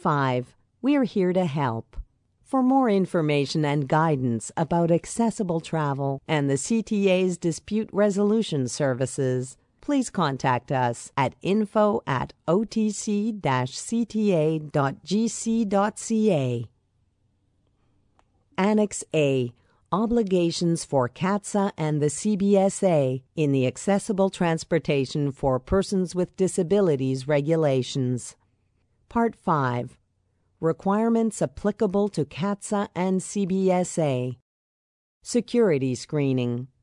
5. We're here to help. For more information and guidance about accessible travel and the CTA's dispute resolution services, please contact us at info@otc-cta.gc.ca. Annex A. Obligations for CATSA and the CBSA in the Accessible Transportation for Persons with Disabilities Regulations. Part 5. Requirements applicable to CATSA and CBSA. Security screening.